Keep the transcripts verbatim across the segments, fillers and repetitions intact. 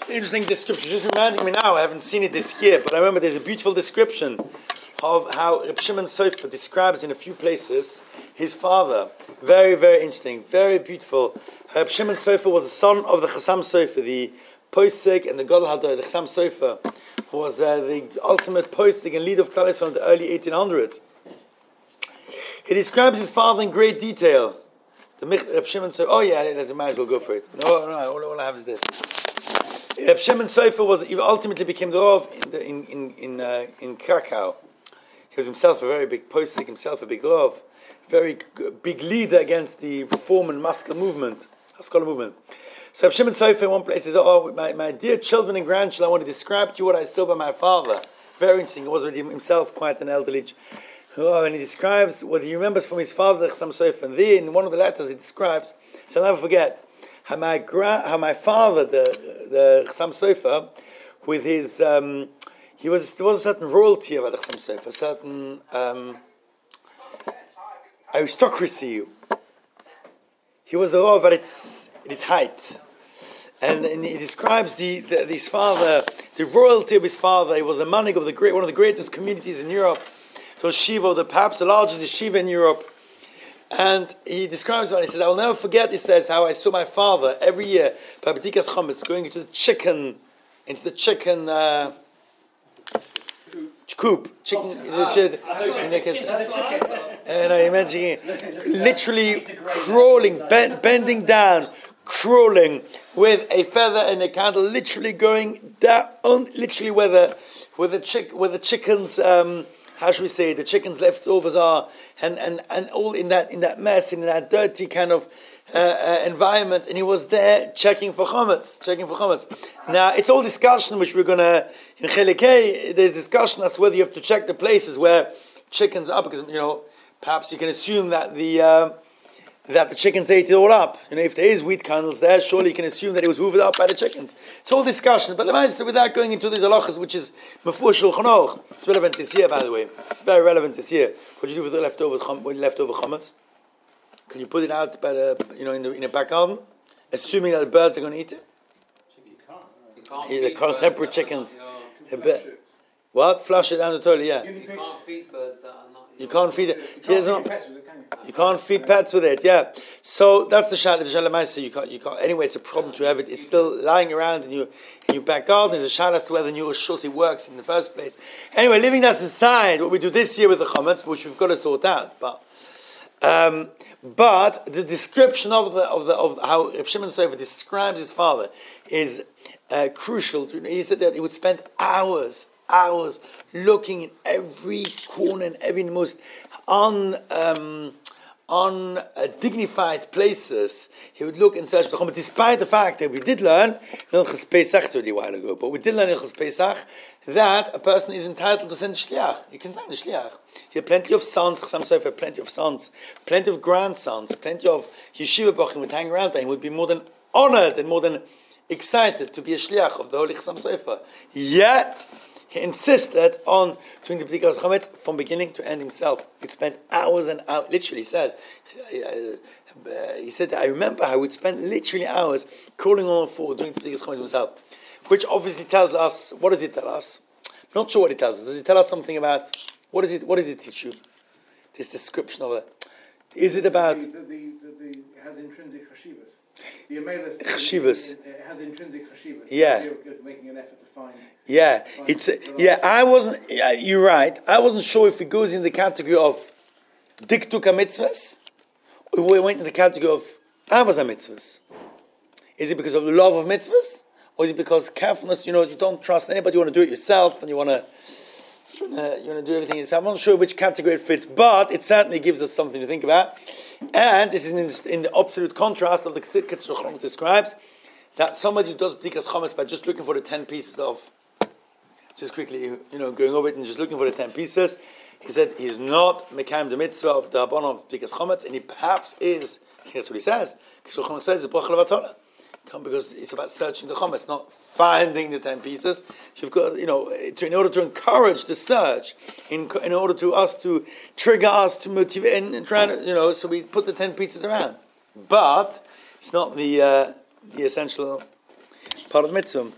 It's an interesting description. Just reminding me now, I haven't seen it this year, but I remember there's a beautiful description of how Reb Shimon Sofer describes in a few places his father. Very, very interesting, very beautiful. Reb Shimon Sofer was the son of the Chassam Sofer, the Posek and the Gadol Hador. The Chassam Sofer was uh, the ultimate Posek and leader of Klal Yisrael in the early eighteen hundreds. He describes his father in great detail. The Reb Shimon Sofer, oh yeah, I might as well go for it. No, no, all, all I have is this. Reb Shimon Sofer was, he ultimately became the Rav in the, in in in, uh, in Krakow. He was himself a very big postik, himself a big Rav, very g- big leader against the Reform and Maskell movement, Haskalah movement. So Reb Shimon Sofer in one place says, "Oh, my, my dear children and grandchildren, I want to describe to you what I saw by my father." Very interesting. He was already himself quite an elderly. Oh, and he describes what he remembers from his father, Chassam Sofer. And there, in one of the letters, he describes, so I'll never forget, how my gra- how my father, the the Chassam Sofer, with his um, he was there was a certain royalty about the Chassam Sofer, a certain um, aristocracy. He was the Rav at its at its height, and, and he describes the, the his father, the royalty of his father. He was the manig of the great one of the greatest communities in Europe. So Shiva, the perhaps the largest yeshiva in Europe. And he describes one. He says, "I will never forget." He says, "how I saw my father every year, B'Tikas Chometz, going into the chicken, into the chicken uh, coop, chicken." Ah, the, in the, and I imagine literally crawling, bend, bending down, crawling with a feather and a candle, literally going down, literally where the where the chick, where the chickens. Um, How should we say, the chicken's leftovers are, and, and, and all in that in that mess, in that dirty kind of uh, uh, environment, and he was there checking for chametz, checking for chametz. Now, it's all discussion, which we're going to, in Chelekei, there's discussion as to whether you have to check the places where chickens are, because, you know, perhaps you can assume that the uh, that the chickens ate it all up. You know, if there is wheat kernels there, surely you can assume that it was hoovered up by the chickens. It's all discussion, but without going into these halachas, which is Mefur Shulchan Aruch, it's relevant this year, by the way. Very relevant this year. What do you do with the leftovers, leftover chametz? Can you put it out by the, you know, in the in the back garden, assuming that the birds are going to eat it? You can't. You can't Yeah, the contemporary chickens. You Be- what? Flush it down the toilet, yeah. You can't feed birds that are not. You can't feed it. Here's not. You can't feed pets with it, yeah. So that's the shayla. The shayla ma'aseh. You can't. You can't. Anyway, it's a problem to have it. It's still lying around in your in your back garden. There's a shayla as to whether your shusi works in the first place. Anyway, leaving that aside, what we do this year with the chametz, which we've got to sort out, but um, but the description of the of the of how Reb Shimon Sofer describes his father is uh, crucial. He said that he would spend hours. hours looking in every corner and every most un, um, undignified places. He would look and search for the Chometz, despite the fact that we did learn in Hilchos Pesach, it's already a while ago, but we did learn in Hilchos Pesach that a person is entitled to send a shliach. You can send a shliach. He had plenty of sons, Chassam Sofer, plenty of sons, plenty of grandsons, plenty of yeshiva bochim would hang around by him, would be more than honored and more than excited to be a shliach of the Holy Chassam Sofer. Yet, he insisted on doing the B'tikas Chometz from beginning to end himself. He spent hours and hours, literally said, uh, he said, I remember how he would spend literally hours crawling on for doing the B'tikas Chometz himself, which obviously tells us, what does it tell us? I'm not sure what it tells us. Does it tell us something about, what is it, what does it teach you? This description of it. Is it about... The, the, the, the, it has intrinsic chashivas. The Amelis chashivas. has intrinsic chashivas. Yeah. You're making an effort to find... Yeah, it's uh, yeah. I wasn't. Yeah, you're right. I wasn't sure if it goes in the category of diktuka mitzvahs, or it went in the category of avos mitzvahs. Is it because of the love of mitzvahs, or is it because carefulness? You know, you don't trust anybody. You want to do it yourself, and you want to you want to do everything yourself. I'm not sure which category it fits, but it certainly gives us something to think about. And this is in, in the absolute contrast of the Kitzur Chometz describes that somebody who does B'tikas Chometz by just looking for the ten pieces of. Just quickly, you know, going over it and just looking for the ten pieces. He said he's not mekayim the mitzvah of the Rabbanon of B'tikas Chometz, and he perhaps is. That's what he says. Kitzur Chometz says it's bracha levatala, because it's about searching the Chometz, not finding the ten pieces. You've got, you know, to, in order to encourage the search, in in order to us to trigger us to motivate and, and try to, you know, so we put the ten pieces around. But it's not the uh, the essential part of the mitzvah.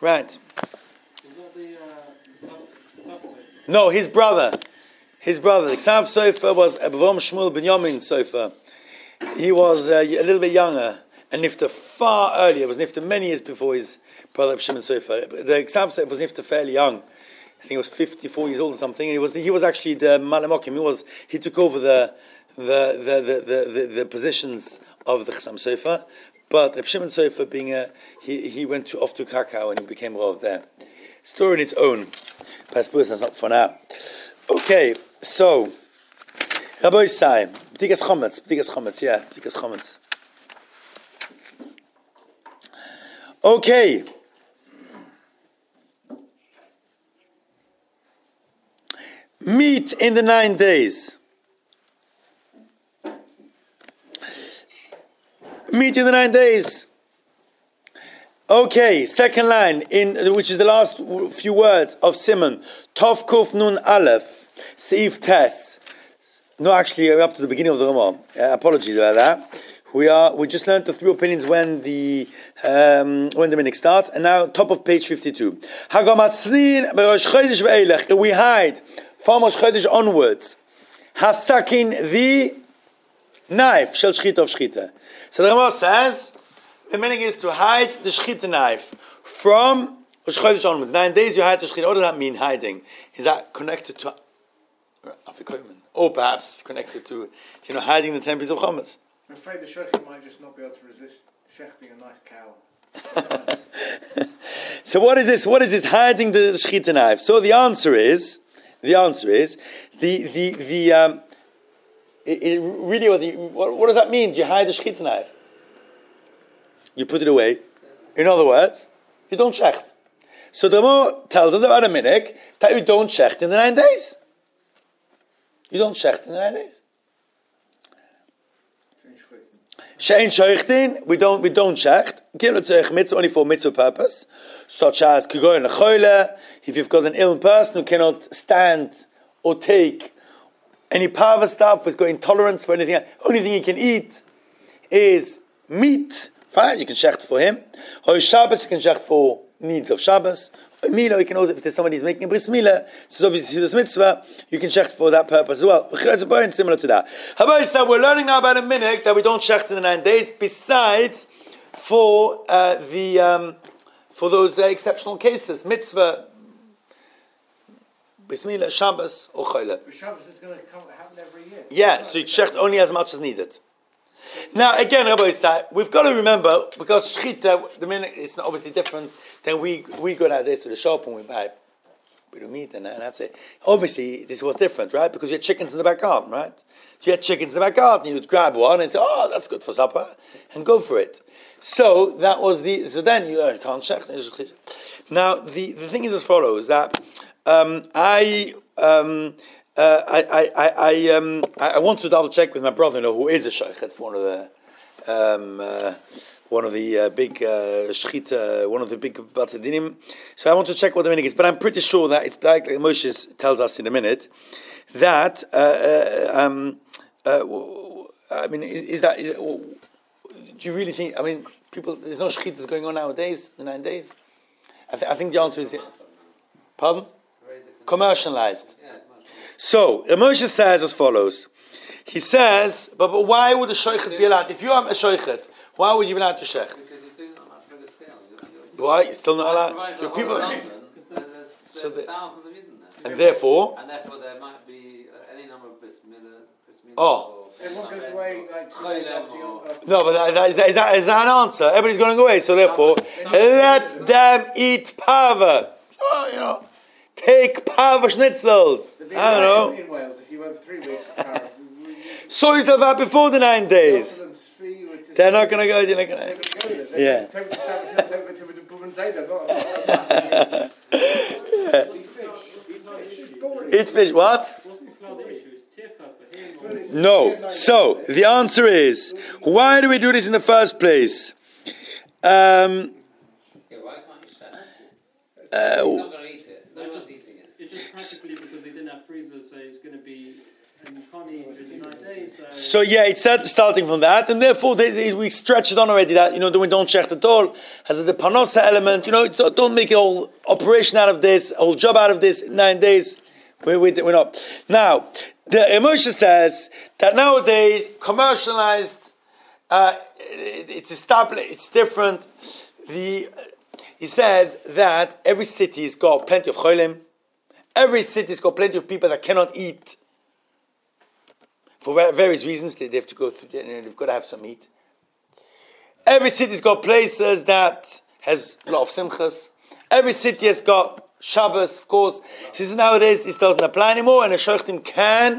Right. Is that the uh, sub No, his brother. His brother. The Ksav Sofer was Avraham Shmuel Binyamin Sofer. He was uh, a little bit younger and nifta far earlier. It was nifta many years before his brother Shimon Sofer. The Ksav Sofer was nifta fairly young. I think he was fifty-four years old or something. And he was he was actually the Malamokim. He was he took over the the the the the, the, the positions of the Chassam Sofer. But Reb Shimon Sofer being a he he went to, off to Krakow and he became Rav there. Story in its own. But I suppose that's not for now. Okay, so Rabbi Isai, B'tikas Chometz, B'tikas Chometz, yeah, B'tikas Chometz. Okay. Meat in the nine days. Meat in the nine days. Okay, second line, in which is the last few words of Simon. Tov Kuf Nun Aleph, Seif Tes. No, actually, we're up to the beginning of the Ramah. Uh, apologies about that. We are. We just learned the three opinions when the um, when the minhag starts, and now top of page fifty-two. Hagamatzlin beRosh Chodesh ve'elech. We hide from Rosh Chodesh onwards. Hasakin the knife shel shchita of shchita. So the Ramah says the minhag is to hide the shchita knife from Rosh Chodesh onwards. Nine days you hide the shchita. What does that mean? Hiding? Is that connected to Afikoyman, or perhaps connected to you know hiding the ten pieces of chametz? I'm afraid the shochet might just not be able to resist shechting a nice cow. So what is this? What is this hiding the shchita knife? So the answer is, the answer is, the the the um, it, it really what, the, what what does that mean? Do you hide the shchita knife? You put it away. In other words, you don't shecht. So the Ramah tells us about a minhag that you don't shecht in the nine days. You don't shecht in the nine days. Shein sheichtin, we don't we don't shecht. Kilot mitzvah only for mitzvah purpose, such as kigoyin lechoyle. If you've got an ill person who cannot stand or take any parva stuff, who's got intolerance for anything, only thing he can eat is meat. Fine, you can shecht for him. Or Shabbos, you can shecht for needs of Shabbos. Mila, you can also, if there's somebody who's making a bris milah, so obviously this mitzvah, you can shecht for that purpose as well. It's a point similar to that. Habai said, we're learning now about a minhag that we don't shecht in the nine days, besides for uh, the um, for those uh, exceptional cases, mitzvah, bris milah, Shabbos, or choyle. But Shabbos is going to come, happen every year. Yeah, so you shecht only as much as needed. Now again, Rabbi Yisai, we've got to remember, because shchita, the minhag is obviously different. Then we we go nowadays to the shop and we buy we do meat and, and that's it. Obviously, this was different, right? Because you had chickens in the back garden, right? You had chickens in the back garden. You would grab one and say, "Oh, that's good for supper," and go for it. So that was the. So then you, uh, you can't check. Now the, the thing is as follows: that um, I. Um, uh, I I I I, um, I I want to double check with my brother-in-law who is a sheikhet for one of the um, uh, one of the uh, big uh, shchita, one of the big batadinim. So I want to check what the minhag is, but I'm pretty sure that it's like, like Moshe tells us in a minute that uh, uh, um, uh, I mean is, is that is, do you really think? I mean, people there's no shchitas going on nowadays. The nine days. I, th- I think the answer is pardon commercialized. So, Moshe says as follows. He says, but, but why would a shoichet be allowed? If you are a shoichet, why would you be allowed to shech? Because you're doing it on that bigger scale. You're, you're, Why? You're still not allowed? Right, Your all people, around London, there's, there's So the- thousands of Yidden there. and therefore, And therefore there might be uh, any number of bris milah, bris milah Oh. or Everyone goes away like two days after your uh, no, but that, that, is, that, is, that, is that an answer? Everybody's going away, so therefore, let them eat parva. Oh, you know, take parva schnitzels. I don't know. In Wales, if you went for three weeks of Paris, So is that before the nine days? They're not going to go. They're not going to. Yeah. Eat fish. What? No. So the answer is, why do we do this in the first place? Um, Yeah, why can't you share? uh, You're not going to eat it. No one's eating it. It's just practically because they didn't have freezers, so it's going to be and you can't eat between nine days. So, So yeah, it's that starting from that, and therefore there's- we stretch it on already. That you know, we don't check at all. Has the panosa element. You know, it's, don't make a whole operation out of this, a whole job out of this. Nine days, we, we, we're not. Now, the Moshe says that nowadays commercialized, uh, it, it's established, it's different. The he says that every city's got plenty of cholim. Every city's got plenty of people that cannot eat. For various reasons, they have to go through. They've got to have some meat. Every city's got places that has a lot of simchas. Every city has got Shabbos, of course. Since nowadays this doesn't apply anymore, and a shechtim can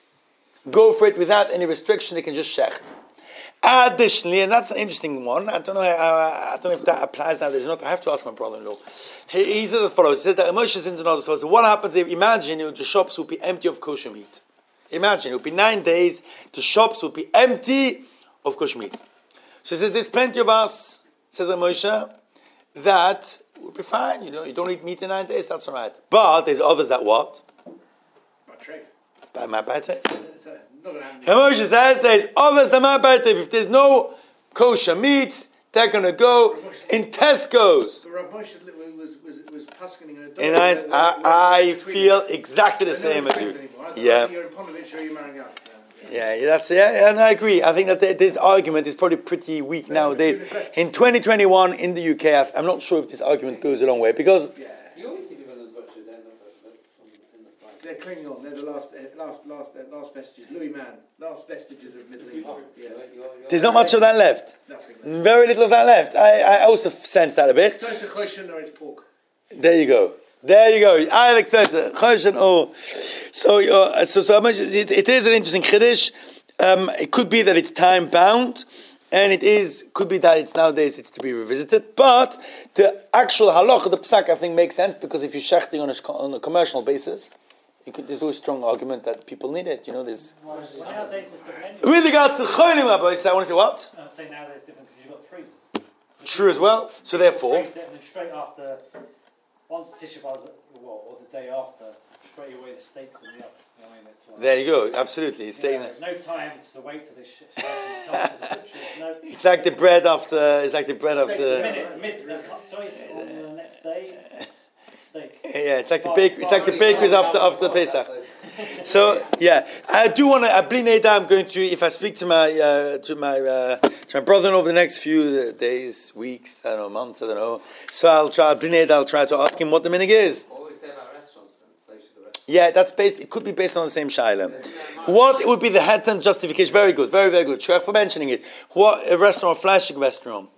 go for it without any restriction. They can just shecht. Additionally, and that's an interesting one. I don't know. I, I don't know if that applies nowadays or not. I have to ask my brother-in-law. He, he says as follows: He says that Moshe is into another. So what happens if imagine you know, the shops would be empty of kosher meat? Imagine, it would be nine days, the shops would be empty of kosher meat. So he says, there's plenty of us, says Moshe, that would be fine, you know, you don't eat meat in nine days, that's all right. But there's others that what? My trade. By my bite. So, not gonna happen. Moshe says, there's others that my bite. If there's no kosher meat, they're going to go in Tesco's. But Rav Moshe was was was paskening in a dog. And I, I, I feel exactly the same as you. Yeah. You're in Ponovich or you're marrying out. Yeah, yeah, that's yeah, yeah, and I agree. I think that th- this argument is probably pretty weak nowadays. In twenty twenty-one in the U K, I th- I'm not sure if this argument goes a long way because Yeah. You always see people in the butcher then in the slide. They're clinging on. They're the last, uh, last, last, uh, last vestiges. Louis Mann, last vestiges of Middle East. Yeah. there's not much of that left. Nothing left. Very little of that left. I, I also sense that a bit. So it's a question or it's pork. There you go. There you go. I like Tzesa. Choshen or so. Uh, so so much. It, it is an interesting chiddush. Um, it could be that it's time bound, and it is could be that it's nowadays it's to be revisited. But the actual halacha, the psak, I think makes sense because if you're shechting on a on a commercial basis, you could, there's always a strong argument that people need it. You know, there's well, nowadays it's different anyway. with regards to cholim, Rabbi, I want to say what? I'm saying nowadays it's different because you've got freezers. So True as well. So therefore. freeze it and then straight after, once Tisha B'Av's, well, or the day after, straight away the steaks in the oven. You know what I mean? It's like, There you go. Absolutely. It's, you staying know, there. no time to wait till this shit comes to the butcher. No, It's like the bread after. It's like the bread the after. minute, mid, they cut soy on the next day, steak. Yeah, it's like the bake. It's like the bakeries after after Pesach. So yeah, I do want to. I believe I'm going to. If I speak to my uh, to my uh, to my brother over the next few days, weeks, I don't know, months, I don't know. So I'll try. Blined, I'll try to ask him what the minig is. What we say about restaurants and places of restaurants. Yeah, that's based. It could be based on the same shaila. What would be the head justification? Very good, very very good. Sure for mentioning it. What a restaurant, a flashing restaurant.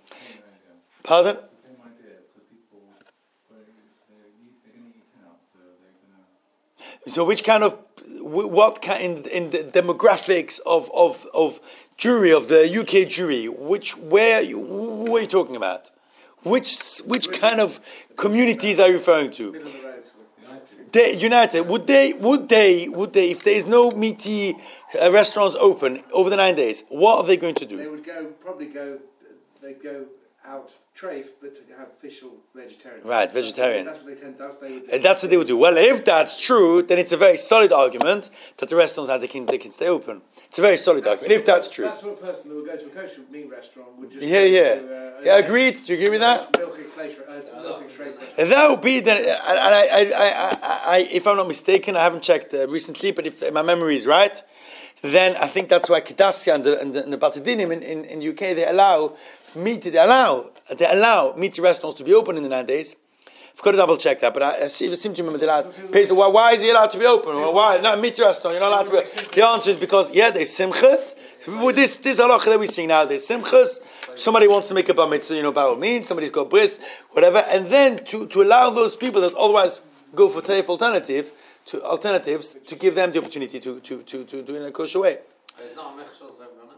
Pardon? Same idea, because people, they're going to eat out, so they're going to... So which kind of, what kind, in, in the demographics of, of, of jury, of the U K jury, which, where, you, who are you talking about? Which, which kind of communities are you referring to? Middle of the road. They, United, would they, would they, would they, if there is no meaty uh, restaurants open over the nine days, what are they going to They do? would go, probably go, they'd go out trafe, but to have official vegetarian. Right, vegetarian. That's what they tend to do. They would do. And that's what they would do. Well, if that's true, then it's a very solid argument that the restaurants are, they can, they can stay open. It's a very solid argument, if that's true. That sort of person who would go to a kosher meat restaurant would just... Yeah, go yeah. To, uh, Yeah, agreed. Do you agree with that? Milking clay, uh, milking straight. And that would be then, and I, I, I, I, I, if I'm not mistaken, I haven't checked uh, recently, but if my memory is right, then I think that's why Kedassia and the, and the, and the Batadinim in, in, in the U K, they allow meat, they allow, they allow meat restaurants to be open in the nine days. I've got to double check that, but I, I seem to remember they're allowed. So why, why is he allowed to be open? Well, why? No, meat restaurant, you're not allowed to be open. The answer is because, yeah, there's simchas. With this, this halacha that we see now, there's simchas. Somebody wants to make a bar mitzvah, you know, by all means. Somebody's got bris, whatever. And then to, to allow those people that otherwise go for taif alternative, to alternatives, to give them the opportunity to, to, to, to do it in a kosher way. There's not a mechshel for everyone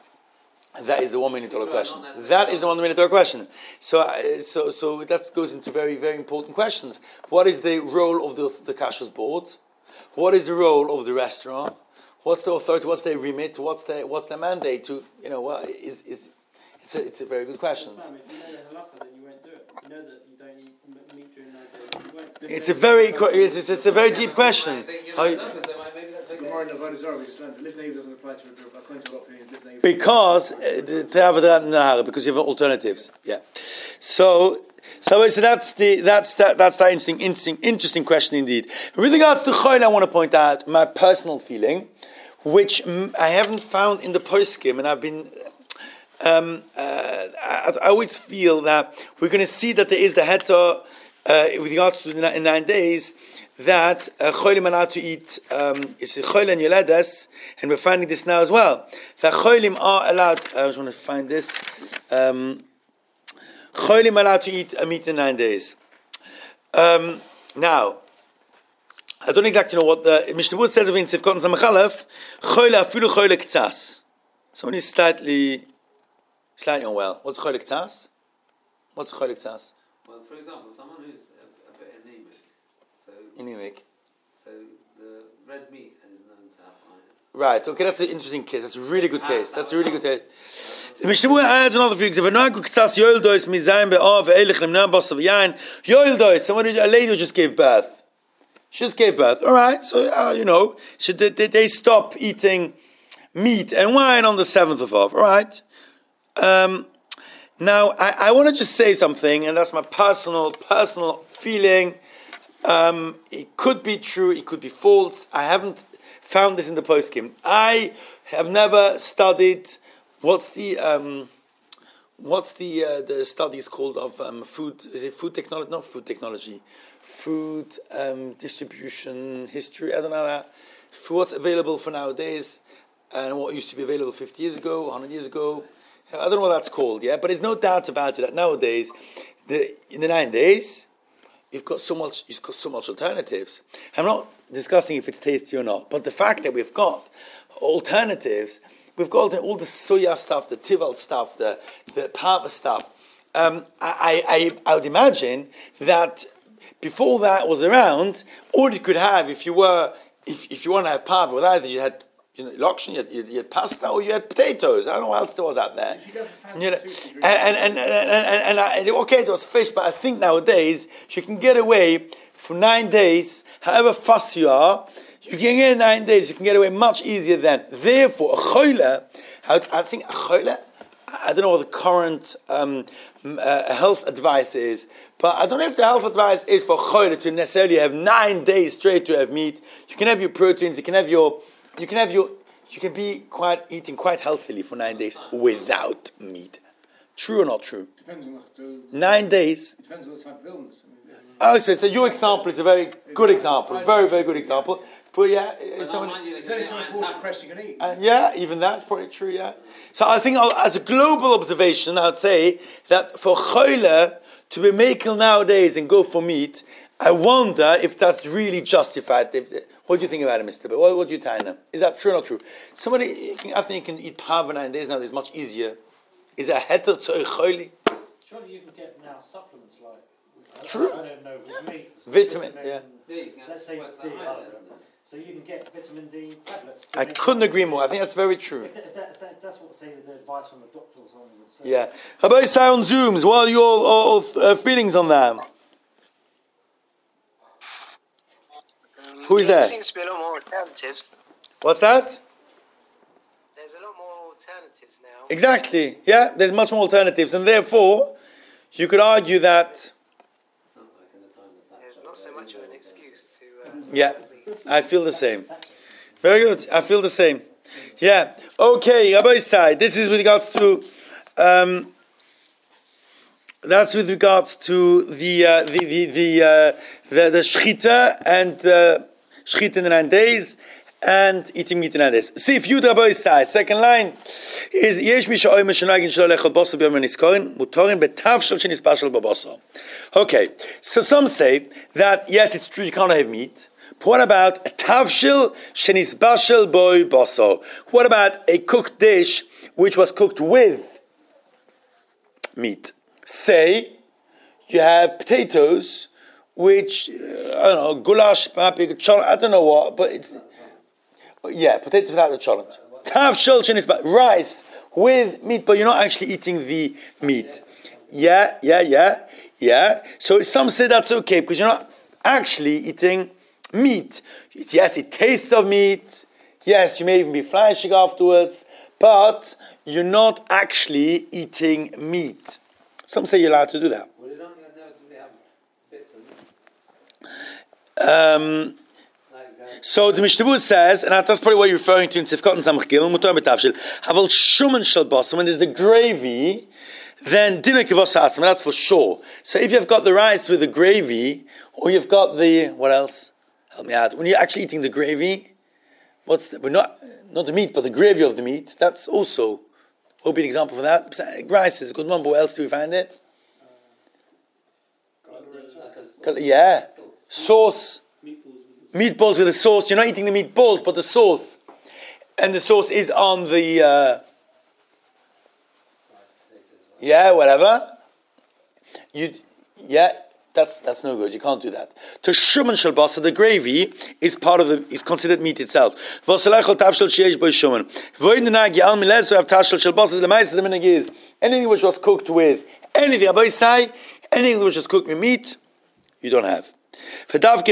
else. That is the one million dollar question. That is the one million dollar question. So, uh, so, so that goes into very, very important questions. What is the role of the the kashrus board? What is the role of the restaurant? What's the authority? What's their remit? What's their what's their mandate? To you know, what is is it's a it's a very good question. You know the halacha that you won't do it. You know that you don't eat m- meat during nine days. You won't. It's a very que- it's, it's, it's a very deep question. I think, you know, How you- numbers, they might- maybe that's okay. Gemara in Avodah Zarah, we just learned that Livnei doesn't apply to a according to a lot of opinions. Livnei Because uh, to have that in the Nahara, because you have alternatives. Yeah. So, so, so that's the that's that that's that interesting, interesting, interesting question indeed. With regards to Choyle, I want to point out my personal feeling, which mm, I haven't found in the poskim, and I've been. Um, uh, I, I always feel that we're going to see that there is the heter uh, with regards to the nine, nine days that cholim are allowed to eat. Um, it's cholim and yoledes, and we're finding this now as well. That cholim are allowed. I just want to find this. Um, cholim are allowed to eat a meat in nine days. Um, now, I don't exactly know what the Mishnah Berurah says of in Sivkot and Samachalef. Choyle afilu choyle k'tzas. Someone who's slightly. Slightly unwell. What's choyle k'tzas? What's choyle k'tzas? Well, for example, someone who's a, a bit anemic, so Anemic. so the red meat is known to have iron. Right. Okay, that's an interesting case. That's a really good case. That's a really good case. The Mishnah Berurah adds another few examples. V'noagu k'tzas yoel dois mizayim be'av ve'elech lemnam basav yain. Yoel dois. Someone, who, a lady who just gave birth. She just gave birth. All right. So uh, you know, should they, they, they stop eating meat and wine on the seventh of Av? All right. Um, now, I, I want to just say something, and that's my personal personal feeling. Um, it could be true, it could be false. I haven't found this in the poskim. I have never studied what's the um, what's the uh, the studies called of um, food. Is it food technology? Not food technology. Food um, distribution history. I don't know that. For what's available for nowadays, and what used to be available fifty years ago, one hundred years ago. I don't know what that's called, yeah, but there's no doubt about it that nowadays, the, in the nine days, you've got so much, you've got so much alternatives. I'm not discussing if it's tasty or not, but the fact that we've got alternatives, we've got all the soya stuff, the tival stuff, the the pava stuff. Um, I, I I would imagine that before that was around, all you could have if you were if if you want to have pava with either you had. You know, lokshen, you had, you, had, you had pasta or you had potatoes. I don't know what else there was out there. You know, and and and, and, and, and, and okay, there was fish, but I think nowadays you can get away for nine days, however fussy you are, you can get in nine days, you can get away much easier than. Therefore, a choyle, I think a choyle, I don't know what the current um, uh, health advice is, but I don't know if the health advice is for choyle to necessarily have nine days straight to have meat. You can have your proteins, you can have your You can have your, you can be quite eating quite healthily for nine days without meat. True or not true? Depends on what to, Nine days. Depends on the type of illness. I mean, Oh, so, so your example is a very good example, very very good example. But yeah, But someone, not mind you, they There's can only get so much iron water tablets. press you can eat. and yeah, even that's probably true. Yeah. So I think I'll, as a global observation, I'd say that for choyle to be making nowadays and go for meat, I wonder if that's really justified. If, what do you think about it, Mister B? What, what do you tell them? Is that true or not true? Somebody, can, I think, you can eat pava nine days now. It's much easier. Is it a heter to choyle? Surely you can get now supplements like. I, True. I don't know with meat. Vitamin, yeah. Yeah, you can Let's say what's D. that I iron, don't isn't know. it? So you can get vitamin D tablets. to I make- couldn't agree more. I think that's very true. If, that, if that's, that's what say the advice from the doctor or something would say. Yeah. How about sound zooms? What are your all, uh, feelings on that? Who is yeah, there? There seems to be a lot more alternatives. What's that? There's a lot more alternatives now. Exactly. Yeah, there's much more alternatives, and therefore, you could argue that. Not like in the times of There's Thatcher, not so where much of an these excuse to. Uh, Yeah, I feel the same. Very good. I feel the same. Yeah. Okay, Rabbi side. This is with regards to. Um, that's with regards to the uh, the the the uh, the, the shchita and uh, shchita in the nine days and eating meat in nine days. See if you Rabbi side. Second line is yesh misha oy mishnagin shlo lechol basa b'yom niskorin mutorin betavshel shenispashel b'basa. Okay, so some say that yes, it's true you can't have meat. But what about a tavshil shenisbashel boy baso? What about a cooked dish which was cooked with meat? Say you have potatoes, which uh, I don't know, goulash, maybe I don't know what, but it's yeah, potatoes without the cholent. Tavshil shenisbashel rice with meat, but you're not actually eating the meat. Yeah, yeah, yeah, yeah. So some say that's okay because you're not actually eating meat. Yes, it tastes of meat. Yes, you may even be flashing afterwards, but you're not actually eating meat. Some say you're allowed to do that. Well, you don't inevitably have bits of meat. Um, so the Mishnah says, and that's probably what you're referring to in Sifkot and Samach Gil, Mutar B'Tavshil, Haval Shuman Shel Basa, when there's the gravy, then dinner kivos ha'atzma, that's for sure. So if you've got the rice with the gravy, or you've got the, what else? Help me out. When you're actually eating the gravy, what's the, we're not, not the meat, but the gravy of the meat, that's also, what would be an example for that? Rice is a good one, but where else do we find it? Yeah. Sauce. Meatballs with the sauce. You're not eating the meatballs, but the sauce. And the sauce is on the... Uh, yeah, whatever. You, yeah, that's that's no good. You can't do that. To shuman shel basa, the gravy is part of the is considered meat itself. V'osalechol tavshel sheish bo shuman. V'oin denag yal milez have tavshel shel basa. The ma'ase the minhag is anything which was cooked with anything. Abai say anything which was cooked with meat, you don't have. What about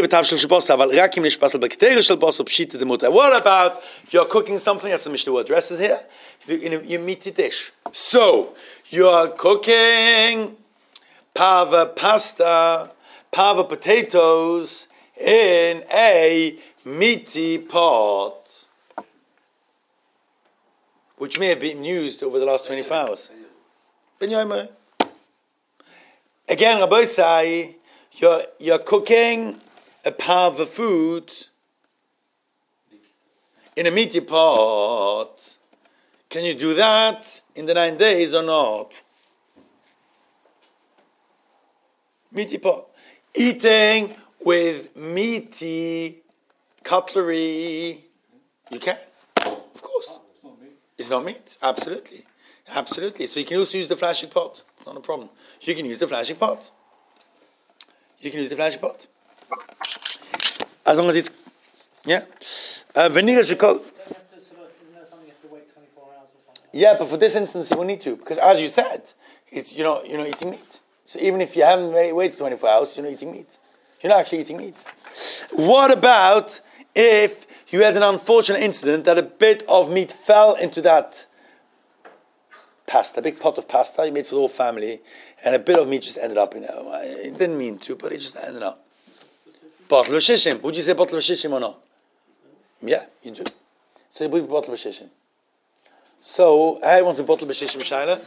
you're cooking something? That's the Mishnah word addresses here. In a, your meaty dish. So you're cooking pava pasta, pava potatoes in a meaty pot, which may have been used over the last twenty-four hours. Again, Rabbi say. You're, you're cooking a pava food in a meaty pot. Can you do that in the nine days or not? Meaty pot. Eating with meaty cutlery. You can. Of course. It's not meat. Absolutely. Absolutely. So you can also use the flashing pot. Not a problem. You can use the flashing pot. You can use the flashing pot. As long as it's, yeah. Uh, Vanilla Shekol. Yeah, but for this instance, you will need to. Because as you said, it's, you're not, you're not eating meat. So even if you haven't waited twenty-four hours, you're not eating meat. You're not actually eating meat. What about if you had an unfortunate incident that a bit of meat fell into that pasta, a big pot of pasta you made for the whole family, and a bit of meat just ended up in there. It didn't mean to, but it just ended up. Bottle of shishim. Would you say bottle of shishim or not? Yeah, you do. So it would be bottle of shishim. So, I want a bottle of shishim, Shaila.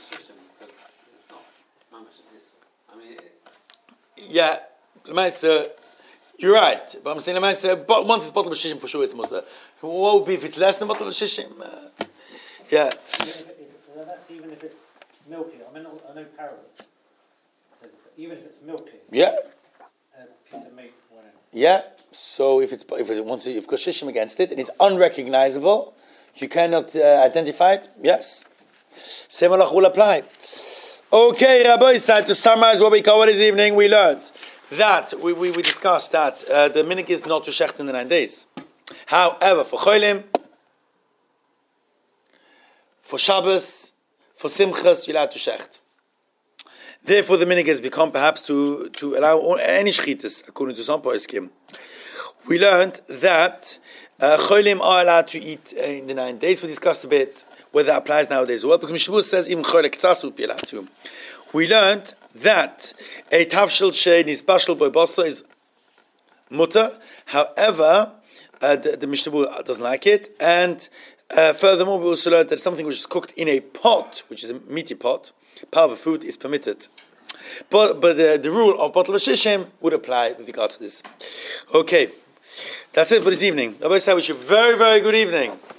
Yeah, Lemaisa, you're right. But I'm saying Lemaisa, but once it's bottle of shishim, for sure it's mutter. What would be if it's less than bottle of shishim? Uh, yeah. That's even if it's milky. I mean, I know parrot. So even if it's milky. Yeah. A piece of meat went in. Yeah. So if it's if it wants you've got shishim against it and it's unrecognizable, you cannot uh, identify it. Yes. Same halach will apply. Okay, Rabbi said to summarize what we covered this evening, we learned that we we, we discussed that uh, the minhag is not to shecht in the nine days. However, for cholim, for Shabbos, for Simchas, you're allowed to shecht. Therefore, the minhag has become perhaps to, to allow any shchitas, according to some poskim. We learned that uh, cholim are allowed to eat uh, in the nine days. We discussed a bit whether that applies nowadays as well, because Mishnah says even cholik tzas would be allowed to. We learned that a tavshel shei nisbashel boy basa is mutter. However, uh, the, the Mishnah doesn't like it, and Uh, furthermore, we also learned that something which is cooked in a pot, which is a meaty pot, part of a food, is permitted. But but the, the rule of bottle of shishim would apply with regard to this. Okay, that's it for this evening. I wish you a very, very good evening.